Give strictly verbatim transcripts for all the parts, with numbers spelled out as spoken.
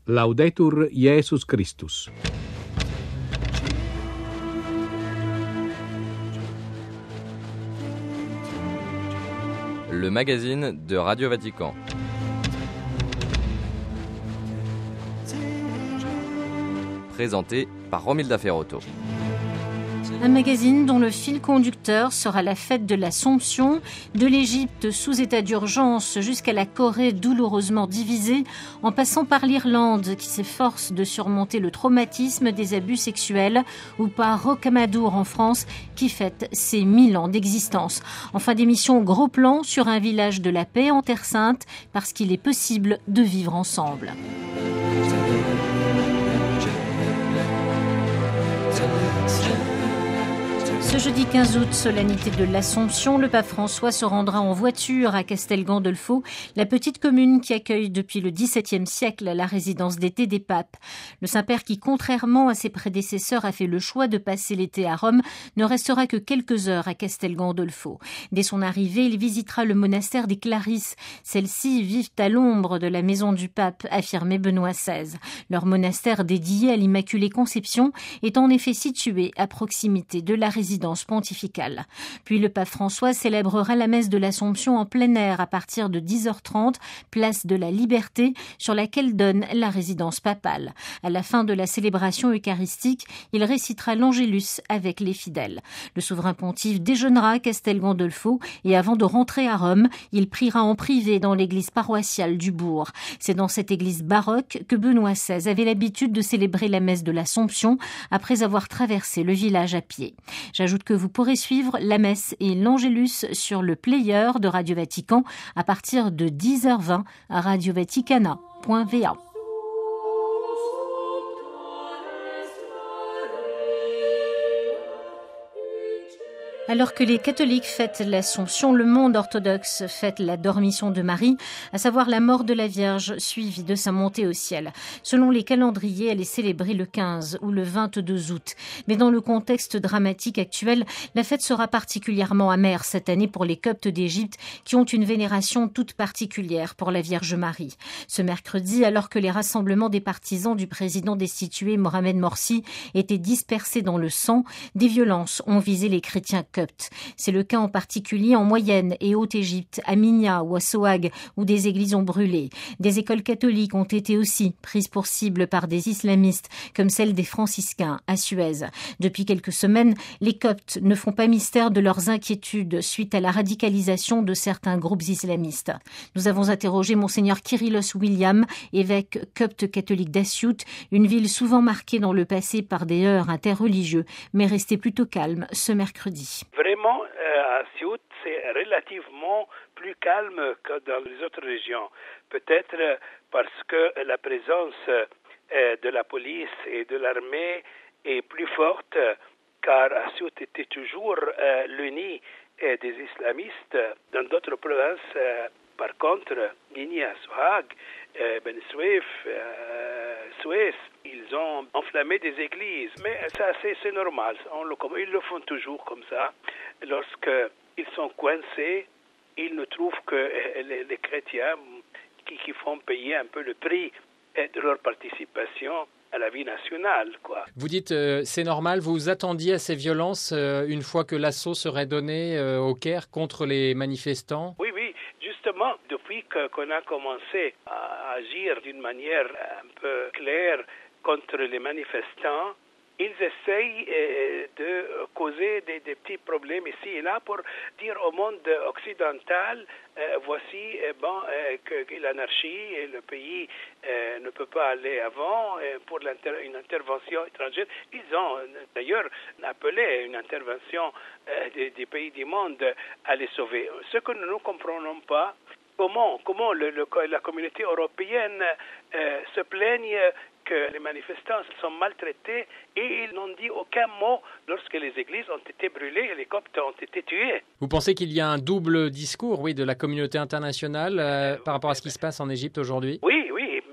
Laudetur Jesus Christus. Le magazine de Radio Vatican. Présenté par Romilda Ferrotto. Un magazine dont le fil conducteur sera la fête de l'Assomption, de l'Égypte sous état d'urgence jusqu'à la Corée douloureusement divisée, en passant par l'Irlande qui s'efforce de surmonter le traumatisme des abus sexuels, ou par Rocamadour en France qui fête ses mille ans d'existence. En fin d'émission, gros plan sur un village de la paix en Terre Sainte, parce qu'il est possible de vivre ensemble. Ce jeudi quinze août, solennité de l'Assomption, le pape François se rendra en voiture à Castel Gandolfo, la petite commune qui accueille depuis le dix-septième siècle la résidence d'été des papes. Le Saint-Père qui, contrairement à ses prédécesseurs, a fait le choix de passer l'été à Rome, ne restera que quelques heures à Castel Gandolfo. Dès son arrivée, il visitera le monastère des Clarisses. Celles-ci vivent à l'ombre de la maison du pape, affirmait Benoît seize. Leur monastère dédié à l'Immaculée Conception est en effet situé à proximité de la résidence pontificale. Puis le pape François célébrera la messe de l'Assomption en plein air à partir de dix heures trente, place de la Liberté, sur laquelle donne la résidence papale. À la fin de la célébration eucharistique, il récitera l'Angélus avec les fidèles. Le souverain pontife déjeunera à Castel Gandolfo et avant de rentrer à Rome, il priera en privé dans l'église paroissiale du bourg. C'est dans cette église baroque que Benoît seize avait l'habitude de célébrer la messe de l'Assomption après avoir traversé le village à pied. J'ajoute que vous pourrez suivre la messe et l'Angélus sur le player de Radio Vatican à partir de dix heures vingt à radiovaticana point v a. Alors que les catholiques fêtent l'Assomption, le monde orthodoxe fête la Dormition de Marie, à savoir la mort de la Vierge suivie de sa montée au ciel. Selon les calendriers, elle est célébrée le quinze ou le vingt-deux août. Mais dans le contexte dramatique actuel, la fête sera particulièrement amère cette année pour les Coptes d'Égypte qui ont une vénération toute particulière pour la Vierge Marie. Ce mercredi, alors que les rassemblements des partisans du président destitué Mohamed Morsi étaient dispersés dans le sang, des violences ont visé les chrétiens coptes. C'est le cas en particulier en Moyenne et Haute-Égypte, à Minya ou à Sohag, où des églises ont brûlé. Des écoles catholiques ont été aussi prises pour cible par des islamistes, comme celle des franciscains à Suez. Depuis quelques semaines, les Coptes ne font pas mystère de leurs inquiétudes suite à la radicalisation de certains groupes islamistes. Nous avons interrogé Monseigneur Kyrillos William, évêque copte catholique d'Asiout, une ville souvent marquée dans le passé par des heurts interreligieux, mais restée plutôt calme ce mercredi. Vraiment, euh, à Siout, c'est relativement plus calme que dans les autres régions. Peut-être parce que la présence euh, de la police et de l'armée est plus forte, car à Siout était toujours euh, le nid euh, des islamistes. Dans d'autres provinces, euh, par contre, Minya, Sohag, euh, Ben Suef, euh, Suez, ils ont enflammé des églises. Mais ça, c'est, c'est normal. On le, ils le font toujours comme ça. Lorsqu'ils sont coincés, ils ne trouvent que les, les chrétiens qui, qui font payer un peu le prix de leur participation à la vie nationale, quoi. Vous dites euh, c'est normal, vous attendiez à ces violences euh, une fois que l'assaut serait donné euh, au Caire contre les manifestants? Oui, oui, justement, depuis que, qu'on a commencé à agir d'une manière un peu claire contre les manifestants, ils essayent euh, de causer des, des petits problèmes ici et là pour dire au monde occidental, euh, voici euh, bon, euh, que, que l'anarchie et le pays euh, ne peut pas aller avant euh, pour une intervention étrangère. Ils ont d'ailleurs appelé une intervention euh, des, des pays du monde à les sauver. Ce que nous ne comprenons pas, comment, comment le, le, la communauté européenne euh, se plaigne que les manifestants sont maltraités et ils n'ont dit aucun mot lorsque les églises ont été brûlées et les Coptes ont été tués. Vous pensez qu'il y a un double discours, oui, de la communauté internationale euh, par rapport à ce qui se passe en Égypte aujourd'hui? Oui, oui, même il y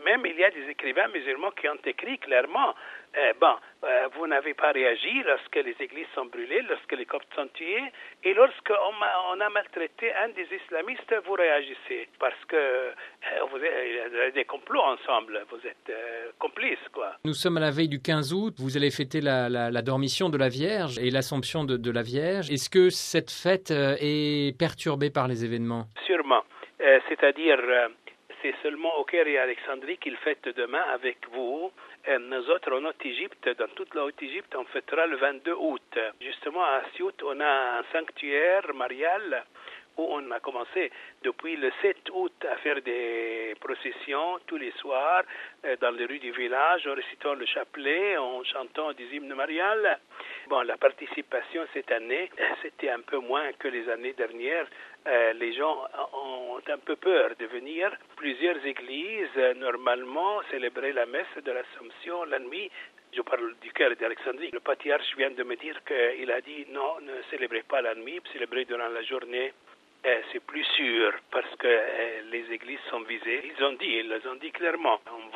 a des écrivains musulmans qui ont écrit clairement Euh, bon, euh, vous n'avez pas réagi lorsque les églises sont brûlées, lorsque les Coptes sont tués, et lorsqu'on on a maltraité un des islamistes, vous réagissez, parce que euh, vous avez des complots ensemble, vous êtes euh, complices, quoi. Nous sommes à la veille du quinze août, vous allez fêter la, la, la dormition de la Vierge et l'Assomption de, de la Vierge. Est-ce que cette fête euh, est perturbée par les événements? Sûrement, euh, c'est-à-dire... Euh, c'est seulement au Caire et à Alexandrie qu'il fête demain avec vous. Et nous autres, en Haute-Égypte, dans toute la Haute-Égypte, on fêtera le vingt-deux août. Justement, à Siout, on a un sanctuaire marial où on a commencé depuis le sept août à faire des processions tous les soirs dans les rues du village, en récitant le chapelet, en chantant des hymnes mariales. Bon, la participation cette année, c'était un peu moins que les années dernières. Euh, les gens ont un peu peur de venir. Plusieurs églises, euh, normalement, célébraient la messe de l'Assomption la nuit. Je parle du Caire et d'Alexandrie. Le patriarche vient de me dire qu'il a dit non, ne célébrez pas la nuit, célébrez durant la journée. Euh, c'est plus sûr parce que euh, les églises sont visées. Ils ont dit, ils ont dit clairement. On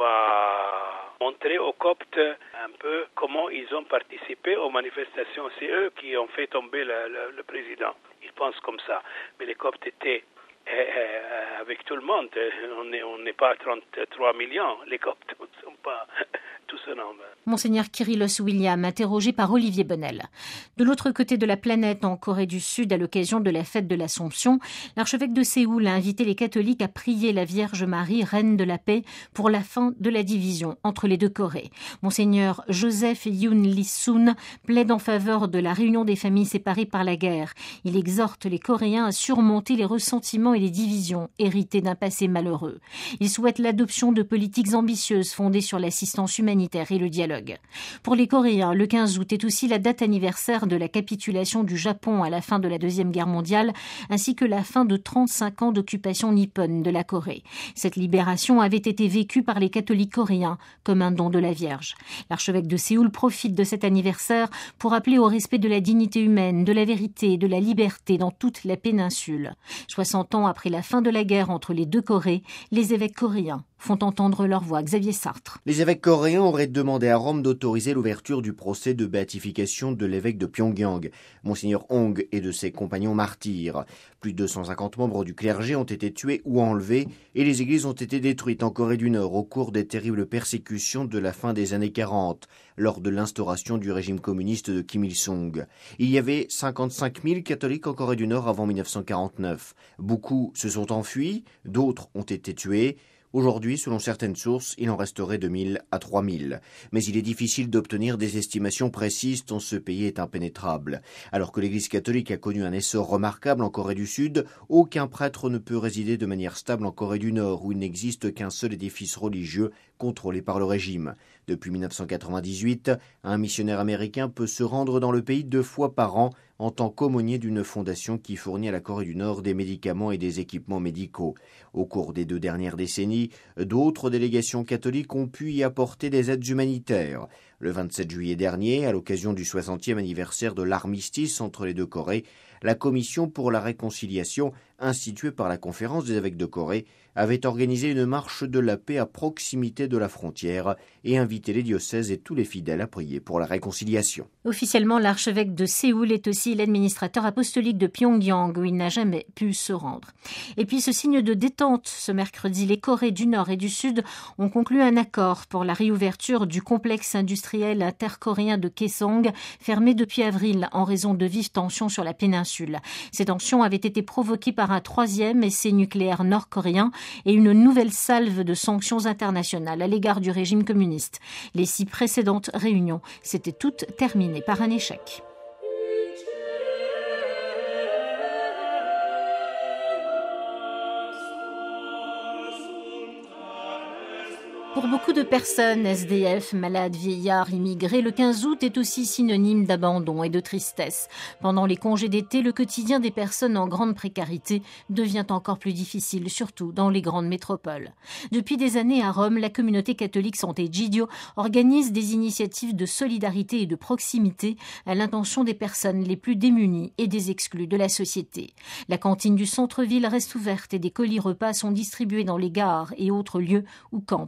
va montrer aux Coptes un peu comment ils ont participé aux manifestations. C'est eux qui ont fait tomber le, le, le président. Ils pensent comme ça. Mais les Coptes étaient euh, avec tout le monde. On n'est on n'est pas trente-trois millions. Les Coptes ne sont pas tous un nombre. Monseigneur Kyrillos William, interrogé par Olivier Bonnel. De l'autre côté de la planète, en Corée du Sud, à l'occasion de la fête de l'Assomption, l'archevêque de Séoul a invité les catholiques à prier la Vierge Marie, reine de la paix, pour la fin de la division entre les deux Corées. Monseigneur Joseph Yoon Lee-soon plaide en faveur de la réunion des familles séparées par la guerre. Il exhorte les Coréens à surmonter les ressentiments et les divisions héritées d'un passé malheureux. Il souhaite l'adoption de politiques ambitieuses fondées sur l'assistance humanitaire et le dialogue. Pour les Coréens, le quinze août est aussi la date anniversaire de la capitulation du Japon à la fin de la Deuxième Guerre mondiale, ainsi que la fin de trente-cinq ans d'occupation nippone de la Corée. Cette libération avait été vécue par les catholiques coréens comme un don de la Vierge. L'archevêque de Séoul profite de cet anniversaire pour appeler au respect de la dignité humaine, de la vérité et de la liberté dans toute la péninsule. soixante ans après la fin de la guerre entre les deux Corées, les évêques coréens font entendre leur voix. Xavier Sartre. Les évêques coréens auraient demandé à Rome d'autoriser l'ouverture du procès de béatification de l'évêque de Pyongyang, Monseigneur Hong, et de ses compagnons martyrs. Plus de deux cent cinquante membres du clergé ont été tués ou enlevés et les églises ont été détruites en Corée du Nord au cours des terribles persécutions de la fin des années quarante, lors de l'instauration du régime communiste de Kim Il-sung. Il y avait cinquante-cinq mille catholiques en Corée du Nord avant mille neuf cent quarante-neuf. Beaucoup se sont enfuis, d'autres ont été tués. Aujourd'hui, selon certaines sources, il en resterait de mille à trois mille. Mais il est difficile d'obtenir des estimations précises tant ce pays est impénétrable. Alors que l'Église catholique a connu un essor remarquable en Corée du Sud, aucun prêtre ne peut résider de manière stable en Corée du Nord, où il n'existe qu'un seul édifice religieux contrôlé par le régime. Depuis mille neuf cent quatre-vingt-dix-huit, un missionnaire américain peut se rendre dans le pays deux fois par an en tant qu'aumônier d'une fondation qui fournit à la Corée du Nord des médicaments et des équipements médicaux. Au cours des deux dernières décennies, d'autres délégations catholiques ont pu y apporter des aides humanitaires. Le vingt-sept juillet dernier, à l'occasion du soixantième anniversaire de l'armistice entre les deux Corées, la Commission pour la réconciliation, instituée par la Conférence des évêques de Corée, avait organisé une marche de la paix à proximité de la frontière et invité les diocèses et tous les fidèles à prier pour la réconciliation. Officiellement, l'archevêque de Séoul est aussi l'administrateur apostolique de Pyongyang, où il n'a jamais pu se rendre. Et puis, ce signe de détente, ce mercredi, les Corées du Nord et du Sud ont conclu un accord pour la réouverture du complexe industriel intercoréen de Kaesong, fermé depuis avril en raison de vives tensions sur la péninsule. Ces tensions avaient été provoquées par un troisième essai nucléaire nord-coréen et une nouvelle salve de sanctions internationales à l'égard du régime communiste. Les six précédentes réunions s'étaient toutes terminées par un échec. Pour beaucoup de personnes, S D F, malades, vieillards, immigrés, le quinze août est aussi synonyme d'abandon et de tristesse. Pendant les congés d'été, le quotidien des personnes en grande précarité devient encore plus difficile, surtout dans les grandes métropoles. Depuis des années à Rome, la communauté catholique Sant'Egidio organise des initiatives de solidarité et de proximité à l'intention des personnes les plus démunies et des exclus de la société. La cantine du centre-ville reste ouverte et des colis repas sont distribués dans les gares et autres lieux où campent les S D F.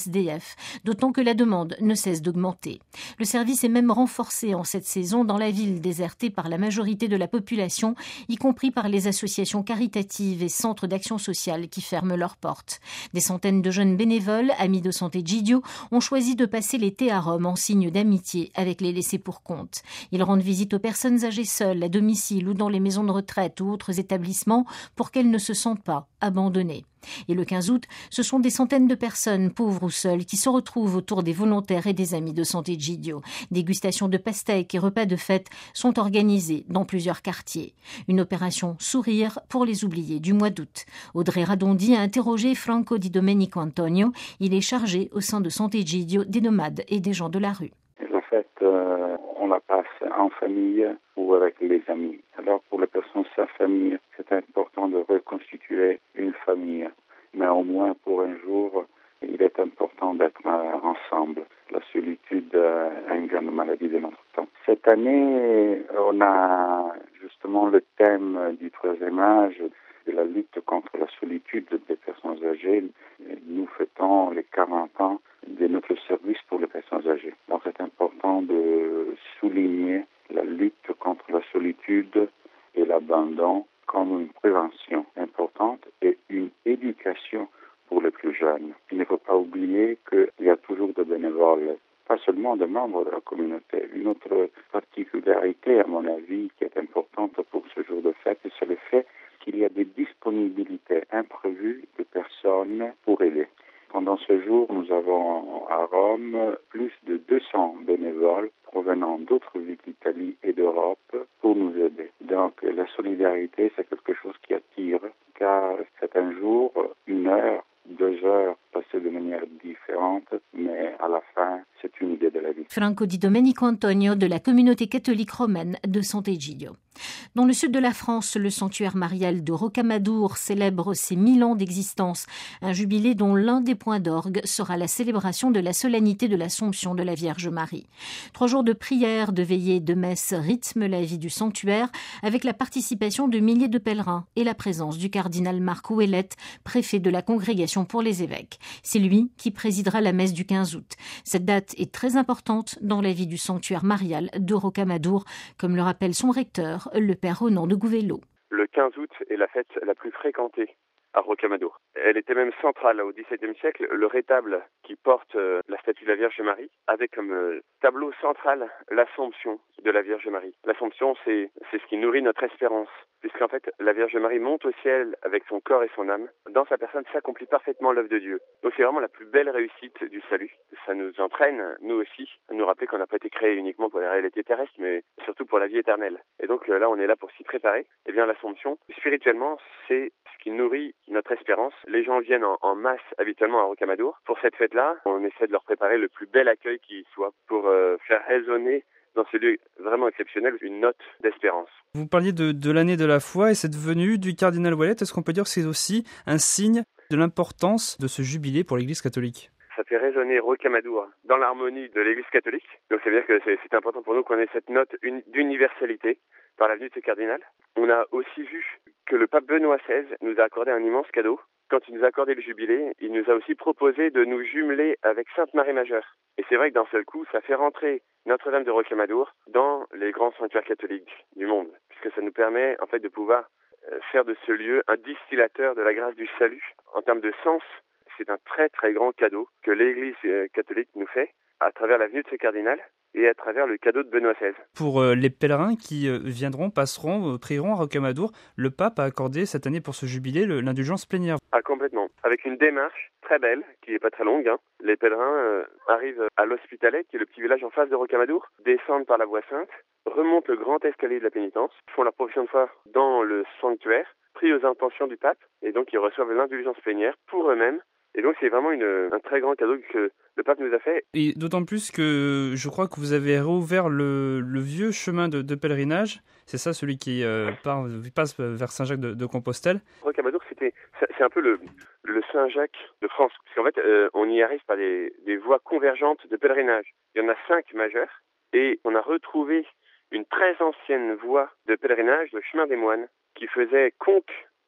S D F, d'autant que la demande ne cesse d'augmenter. Le service est même renforcé en cette saison dans la ville désertée par la majorité de la population, y compris par les associations caritatives et centres d'action sociale qui ferment leurs portes. Des centaines de jeunes bénévoles, amis de santé Gidio, ont choisi de passer l'été à Rome en signe d'amitié avec les laissés pour compte. Ils rendent visite aux personnes âgées seules, à domicile ou dans les maisons de retraite ou autres établissements pour qu'elles ne se sentent pas abandonnées. Et le quinze août, ce sont des centaines de personnes, pauvres ou seules, qui se retrouvent autour des volontaires et des amis de santé Gidio. Dégustations de pastèques et repas de fête sont organisés dans plusieurs quartiers. Une opération sourire pour les oubliés du mois d'août. Audrey Radondi a interrogé Franco Di Domenico Antonio. Il est chargé au sein de santé Gidio des nomades et des gens de la rue. En fait, euh, on la passe en famille ou avec les amis. Alors pour les personnes sans famille, c'est important de reconstituer une famille. Mais au moins pour un jour, il est important d'être ensemble. La solitude est une grande maladie de notre temps. Cette année, on a justement le thème du troisième âge, de la lutte contre la solitude des personnes âgées. Nous fêtons les quarante ans de notre service pour les personnes âgées. Donc c'est important de souligner la lutte contre la solitude et l'abandon comme une prévention importante et une éducation pour les plus jeunes. Il ne faut pas oublier qu'il y a toujours des bénévoles, pas seulement des membres de la communauté. Une autre particularité, à mon avis, qui est importante pour ce jour de fête, c'est le fait qu'il y a des disponibilités imprévues de personnes pour aider. Pendant ce jour, nous avons à Rome plus de deux cents bénévoles provenant d'autres villes d'Italie et d'Europe pour nous aider. Donc la solidarité, c'est quelque chose qui attire, car c'est un jour, une heure, deux heures passées de manière différente, mais à la fin, c'est une idée de la vie. Franco Di Domenico Antonio de la communauté catholique romaine de Sant'Egidio. Dans le sud de la France, le sanctuaire marial de Rocamadour célèbre ses mille ans d'existence, un jubilé dont l'un des points d'orgue sera la célébration de la solennité de l'Assomption de la Vierge Marie. Trois jours de prières, de veillées, de messes rythment la vie du sanctuaire avec la participation de milliers de pèlerins et la présence du cardinal Marc Ouellette, préfet de la Congrégation pour les évêques. C'est lui qui présidera la messe du quinze août. Cette date est très importante dans la vie du sanctuaire marial de Rocamadour, comme le rappelle son recteur, le père Ronan de Gouvello. Le quinze août est la fête la plus fréquentée à Rocamadour. Elle était même centrale au dix-septième siècle. Le rétable qui porte euh, la statue de la Vierge Marie avait comme euh, tableau central l'Assomption de la Vierge Marie. L'Assomption, c'est, c'est ce qui nourrit notre espérance, puisqu'en fait, la Vierge Marie monte au ciel avec son corps et son âme. Dans sa personne s'accomplit parfaitement l'œuvre de Dieu. Donc c'est vraiment la plus belle réussite du salut. Ça nous entraîne, nous aussi, à nous rappeler qu'on n'a pas été créé uniquement pour les réalités terrestres, mais surtout pour la vie éternelle. Et donc là, on est là pour s'y préparer. Et bien l'Assomption, spirituellement, c'est ce qui nourrit notre espérance. Les gens viennent en, en masse habituellement à Rocamadour. Pour cette fête-là, on essaie de leur préparer le plus bel accueil qui soit pour euh, faire résonner dans ce lieu vraiment exceptionnel une note d'espérance. Vous parliez de, de l'année de la foi et cette venue du cardinal Ouellette. Est-ce qu'on peut dire que c'est aussi un signe de l'importance de ce jubilé pour l'Église catholique ? Ça fait résonner Rocamadour dans l'harmonie de l'Église catholique. Donc c'est-à-dire que c'est, c'est important pour nous qu'on ait cette note une, d'universalité par la venue de ce cardinal. On a aussi vu que le pape Benoît seize nous a accordé un immense cadeau. Quand il nous a accordé le jubilé, il nous a aussi proposé de nous jumeler avec Sainte Marie Majeure. Et c'est vrai que d'un seul coup, ça fait rentrer Notre-Dame de Rocamadour dans les grands sanctuaires catholiques du monde, puisque ça nous permet en fait de pouvoir faire de ce lieu un distillateur de la grâce du salut. En termes de sens, c'est un très très grand cadeau que l'Église catholique nous fait à travers la venue de ce cardinal et à travers le cadeau de Benoît seize. Pour euh, les pèlerins qui euh, viendront, passeront, euh, prieront à Rocamadour, le pape a accordé cette année pour ce jubilé le, l'indulgence plénière. Ah, complètement. Avec une démarche très belle, qui n'est pas très longue. Hein. Les pèlerins euh, arrivent à l'Hospitalet, qui est le petit village en face de Rocamadour, descendent par la voie sainte, remontent le grand escalier de la pénitence, font leur profession de foi dans le sanctuaire, prient aux intentions du pape, et donc ils reçoivent l'indulgence plénière pour eux-mêmes. Et donc c'est vraiment une, un très grand cadeau que le pape nous a fait. Et d'autant plus que je crois que vous avez réouvert le, le vieux chemin de, de pèlerinage. C'est ça, celui qui euh, part, passe vers Saint-Jacques de, de Compostelle. Rocamadour, c'était, c'est un peu le, le Saint-Jacques de France. Parce qu'en fait, euh, on y arrive par des, des voies convergentes de pèlerinage. Il y en a cinq majeures. Et on a retrouvé une très ancienne voie de pèlerinage, le chemin des moines, qui faisait conque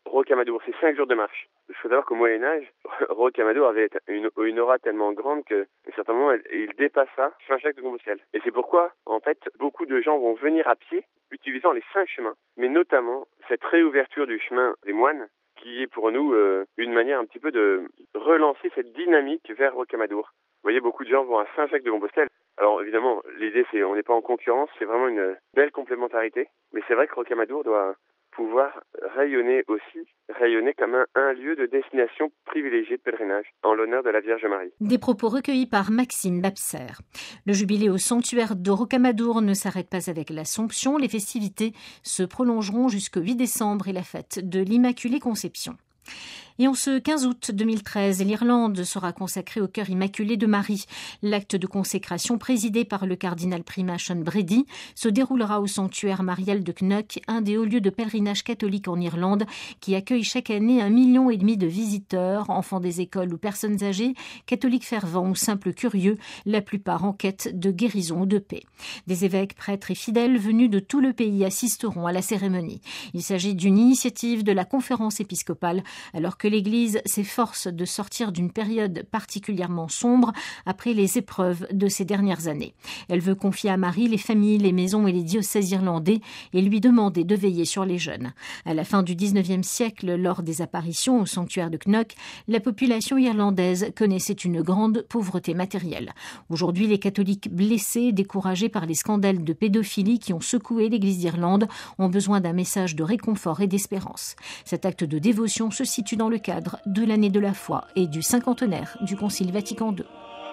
Rocamadour, c'est cinq jours de marche. Il faut savoir qu'au Moyen-Âge, Rocamadour avait une, une aura tellement grande qu'à un certain moment, il dépassa Saint-Jacques-de-Compostelle. Et c'est pourquoi, en fait, beaucoup de gens vont venir à pied, utilisant les cinq chemins. Mais notamment, cette réouverture du chemin des moines, qui est pour nous euh, une manière un petit peu de relancer cette dynamique vers Rocamadour. Vous voyez, beaucoup de gens vont à Saint-Jacques-de-Compostelle. Alors évidemment, l'idée c'est on n'est pas en concurrence, c'est vraiment une belle complémentarité. Mais c'est vrai que Rocamadour doit pouvoir rayonner aussi, rayonner comme un, un lieu de destination privilégié de pèlerinage en l'honneur de la Vierge Marie. Des propos recueillis par Maxime Babser. Le jubilé au sanctuaire de Rocamadour ne s'arrête pas avec l'Assomption. Les festivités se prolongeront jusqu'au huit décembre et la fête de l'Immaculée Conception. Et en ce quinze août deux mille treize, l'Irlande sera consacrée au cœur immaculé de Marie. L'acte de consécration présidé par le cardinal primat Sean Brady se déroulera au sanctuaire marial de Knock, un des hauts lieux de pèlerinage catholique en Irlande qui accueille chaque année un million et demi de visiteurs, enfants des écoles ou personnes âgées, catholiques fervents ou simples curieux, la plupart en quête de guérison ou de paix. Des évêques, prêtres et fidèles venus de tout le pays assisteront à la cérémonie. Il s'agit d'une initiative de la conférence épiscopale alors que que l'Église s'efforce de sortir d'une période particulièrement sombre après les épreuves de ces dernières années. Elle veut confier à Marie les familles, les maisons et les diocèses irlandais et lui demander de veiller sur les jeunes. À la fin du dix-neuvième siècle, lors des apparitions au sanctuaire de Knock, la population irlandaise connaissait une grande pauvreté matérielle. Aujourd'hui, les catholiques blessés, découragés par les scandales de pédophilie qui ont secoué l'Église d'Irlande, ont besoin d'un message de réconfort et d'espérance. Cet acte de dévotion se situe dans le cadre de l'année de la foi et du cinquantenaire du Concile Vatican deux.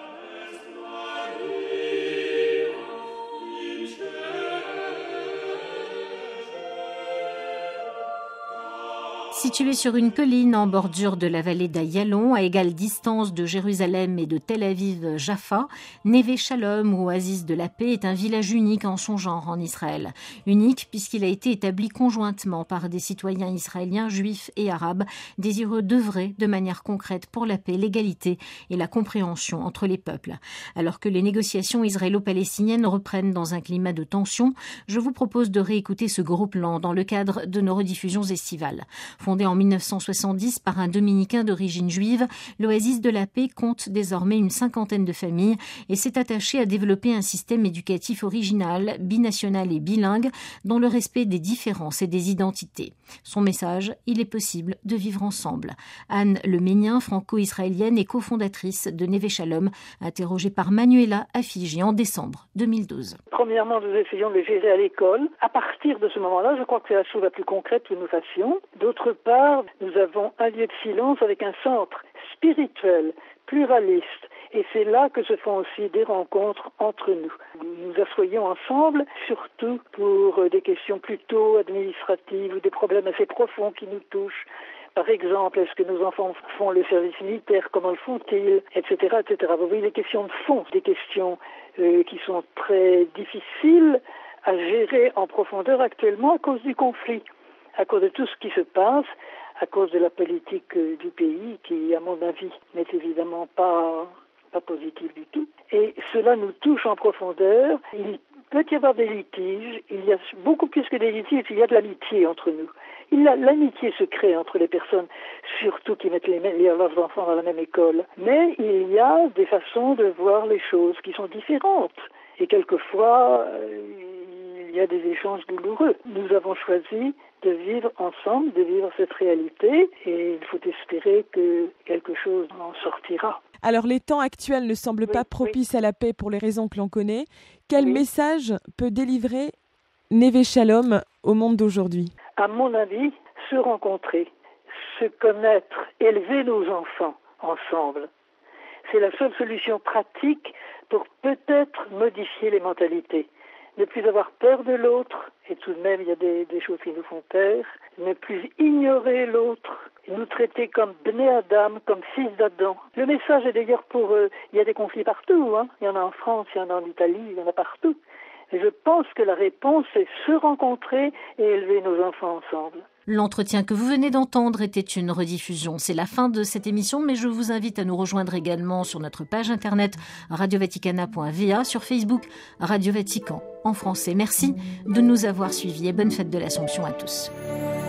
Situé sur une colline en bordure de la vallée d'Ayalon, à égale distance de Jérusalem et de Tel Aviv-Jaffa, Neve Shalom, ou oasis de la paix, est un village unique en son genre en Israël. Unique puisqu'il a été établi conjointement par des citoyens israéliens, juifs et arabes, désireux d'œuvrer de manière concrète pour la paix, l'égalité et la compréhension entre les peuples. Alors que les négociations israélo-palestiniennes reprennent dans un climat de tension, je vous propose de réécouter ce gros plan dans le cadre de nos rediffusions estivales. Fondé en mille neuf cent soixante-dix par un dominicain d'origine juive, l'Oasis de la Paix compte désormais une cinquantaine de familles et s'est attaché à développer un système éducatif original, binational et bilingue, dans le respect des différences et des identités. Son message, il est possible de vivre ensemble. Anne Leménien, franco-israélienne et cofondatrice de Neve Shalom, interrogée par Manuela Afigi en décembre deux mille douze. Premièrement, nous essayons de les gérer à l'école. À partir de ce moment-là, je crois que c'est la chose la plus concrète que nous fassions. D'autre part, nous avons un lieu de silence avec un centre spirituel, pluraliste. Et c'est là que se font aussi des rencontres entre nous. Nous nous assoyons ensemble, surtout pour des questions plutôt administratives ou des problèmes assez profonds qui nous touchent. Par exemple, est-ce que nos enfants font le service militaire, comment le font-ils, et cetera, et cetera. Vous voyez, des questions de fond, des questions euh, qui sont très difficiles à gérer en profondeur actuellement à cause du conflit, à cause de tout ce qui se passe, à cause de la politique euh, du pays qui, à mon avis, n'est évidemment pas, pas positive du tout. Et cela nous touche en profondeur. Il peut y avoir des litiges, il y a beaucoup plus que des litiges, il y a de l'amitié entre nous. Il a, l'amitié se crée entre les personnes, surtout qui mettent les, les, leurs enfants dans la même école. Mais il y a des façons de voir les choses qui sont différentes. Et quelquefois, euh, il y a des échanges douloureux. Nous avons choisi de vivre ensemble, de vivre cette réalité, et il faut espérer que quelque chose en sortira. Alors les temps actuels ne semblent oui, pas propices oui. à la paix pour les raisons que l'on connaît. Quel oui. message peut délivrer Neve Shalom au monde d'aujourd'hui ? À mon avis, se rencontrer, se connaître, élever nos enfants ensemble. C'est la seule solution pratique pour peut-être modifier les mentalités. Ne plus avoir peur de l'autre, et tout de même il y a des, des choses qui nous font peur, ne plus ignorer l'autre, nous traiter comme Bné Adam, comme fils d'Adam. Le message est d'ailleurs pour... Euh, il y a des conflits partout, hein. Il y en a en France, il y en a en Italie, il y en a partout. Et je pense que la réponse est se rencontrer et élever nos enfants ensemble. L'entretien que vous venez d'entendre était une rediffusion. C'est la fin de cette émission, mais je vous invite à nous rejoindre également sur notre page internet radio vaticana point v a, sur Facebook Radio Vatican en français. Merci de nous avoir suivis et bonne fête de l'Assomption à tous.